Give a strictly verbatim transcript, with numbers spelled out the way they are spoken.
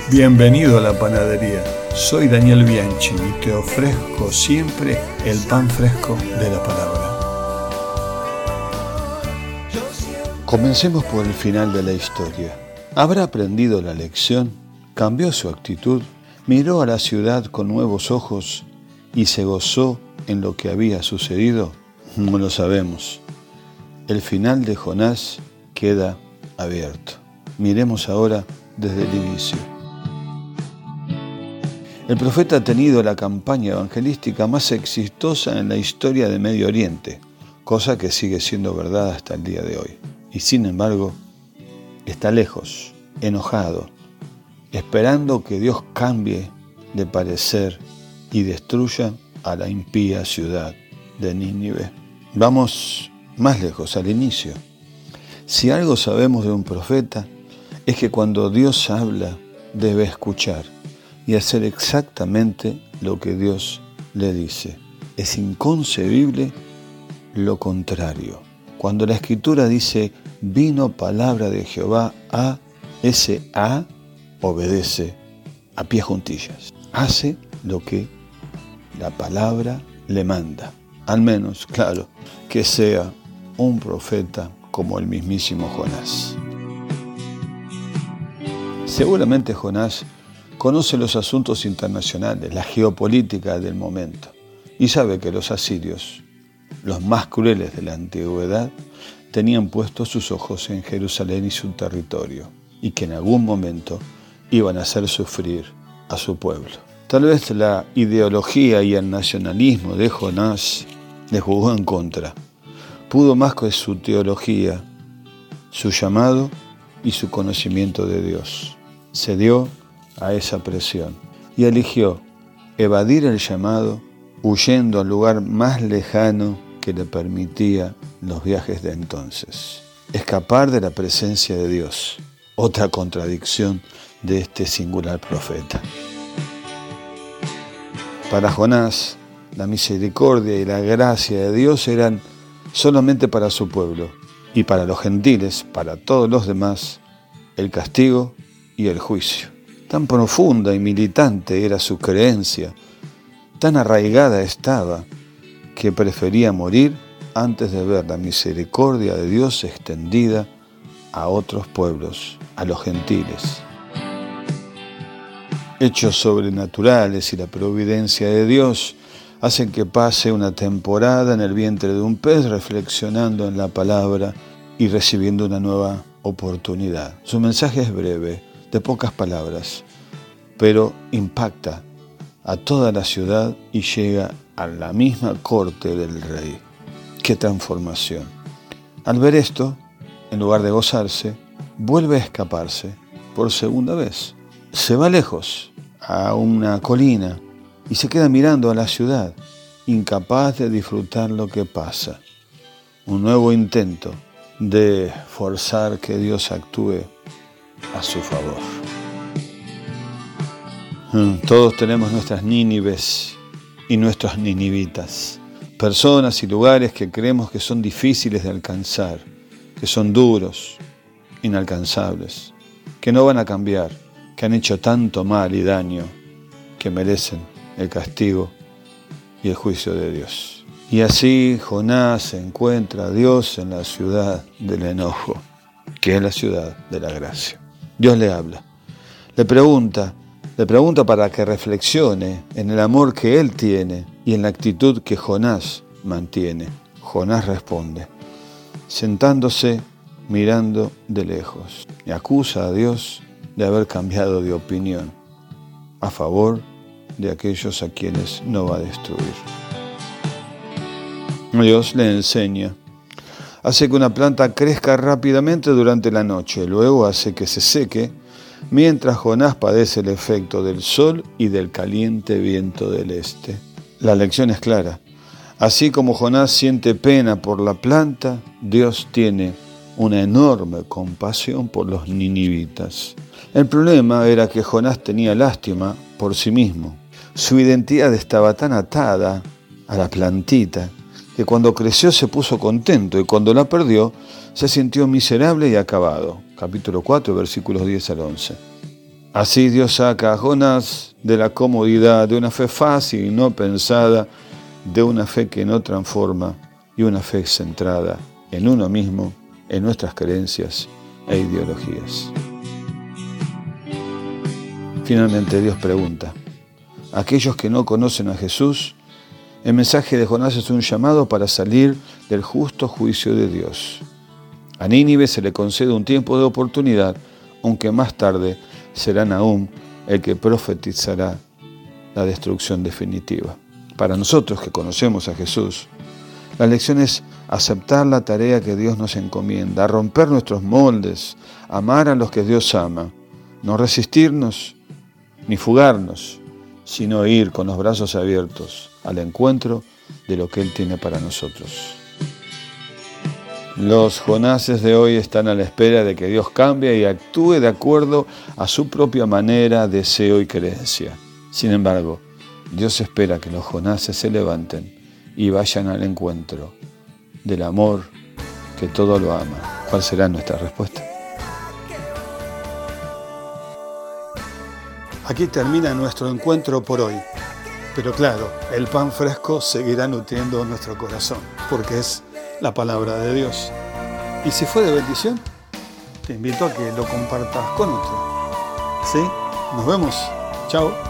Bienvenido a la panadería. Soy Daniel Bianchi y te ofrezco siempre el pan fresco de la palabra. Comencemos por el final de la historia. ¿Habrá aprendido la lección? ¿Cambió su actitud? ¿Miró a la ciudad con nuevos ojos y se gozó en lo que había sucedido? No lo sabemos. El final de Jonás queda abierto. Miremos ahora desde el inicio. El profeta ha tenido la campaña evangelística más exitosa en la historia de Medio Oriente, cosa que sigue siendo verdad hasta el día de hoy. Y sin embargo, está lejos, enojado, esperando que Dios cambie de parecer y destruya a la impía ciudad de Nínive. Vamos más lejos, al inicio. Si algo sabemos de un profeta, es que cuando Dios habla, debe escuchar y hacer exactamente lo que Dios le dice. Es inconcebible lo contrario. Cuando la Escritura dice, vino palabra de Jehová a, ese a obedece a pie juntillas. Hace lo que la palabra le manda. Al menos, claro, que sea un profeta como el mismísimo Jonás. Seguramente Jonás conoce los asuntos internacionales, la geopolítica del momento, y sabe que los asirios, los más crueles de la antigüedad, tenían puestos sus ojos en Jerusalén y su territorio, y que en algún momento iban a hacer sufrir a su pueblo. Tal vez la ideología y el nacionalismo de Jonás le jugó en contra. Pudo más que su teología, su llamado y su conocimiento de Dios. Se dio a esa presión y eligió evadir el llamado, huyendo al lugar más lejano que le permitía los viajes de entonces. Escapar de la presencia de Dios, otra contradicción de este singular profeta. Para Jonás, la misericordia y la gracia de Dios eran solamente para su pueblo, y para los gentiles, para todos los demás, el castigo y el juicio. Tan profunda y militante era su creencia, tan arraigada estaba, que prefería morir antes de ver la misericordia de Dios extendida a otros pueblos, a los gentiles. Hechos sobrenaturales y la providencia de Dios hacen que pase una temporada en el vientre de un pez reflexionando en la palabra y recibiendo una nueva oportunidad. Su mensaje es breve, de pocas palabras, pero impacta a toda la ciudad y llega a la misma corte del rey. ¡Qué transformación! Al ver esto, en lugar de gozarse, vuelve a escaparse por segunda vez. Se va lejos, a una colina, y se queda mirando a la ciudad, incapaz de disfrutar lo que pasa. Un nuevo intento de forzar que Dios actúe a su favor. Todos tenemos nuestras Nínives y nuestros ninivitas, personas y lugares que creemos que son difíciles de alcanzar, que son duros, inalcanzables, que no van a cambiar, que han hecho tanto mal y daño, que merecen el castigo y el juicio de Dios. Y así Jonás encuentra a Dios en la ciudad del enojo, que es la ciudad de la gracia. Dios le habla, le pregunta, le pregunta para que reflexione en el amor que Él tiene y en la actitud que Jonás mantiene. Jonás responde, sentándose, mirando de lejos, y acusa a Dios de haber cambiado de opinión a favor de aquellos a quienes no va a destruir. Dios le enseña, hace que una planta crezca rápidamente durante la noche, luego hace que se seque, mientras Jonás padece el efecto del sol y del caliente viento del este. La lección es clara. Así como Jonás siente pena por la planta, Dios tiene una enorme compasión por los ninivitas. El problema era que Jonás tenía lástima por sí mismo. Su identidad estaba tan atada a la plantita que cuando creció se puso contento y cuando la perdió se sintió miserable y acabado. Capítulo cuatro, versículos diez al once. Así Dios saca a Jonás de la comodidad de una fe fácil y no pensada, de una fe que no transforma y una fe centrada en uno mismo, en nuestras creencias e ideologías. Finalmente Dios pregunta: ¿a aquellos que no conocen a Jesús? El mensaje de Jonás es un llamado para salir del justo juicio de Dios. A Nínive se le concede un tiempo de oportunidad, aunque más tarde será Nahum el que profetizará la destrucción definitiva. Para nosotros que conocemos a Jesús, la lección es aceptar la tarea que Dios nos encomienda, romper nuestros moldes, amar a los que Dios ama, no resistirnos ni fugarnos, sino ir con los brazos abiertos al encuentro de lo que Él tiene para nosotros. Los Jonases de hoy están a la espera de que Dios cambie y actúe de acuerdo a su propia manera, deseo y creencia. Sin embargo, Dios espera que los Jonases se levanten y vayan al encuentro del amor que todo lo ama. ¿Cuál será nuestra respuesta? Aquí termina nuestro encuentro por hoy. Pero claro, el pan fresco seguirá nutriendo nuestro corazón, porque es la palabra de Dios. Y si fue de bendición, te invito a que lo compartas con otro. ¿Sí? Nos vemos. Chao.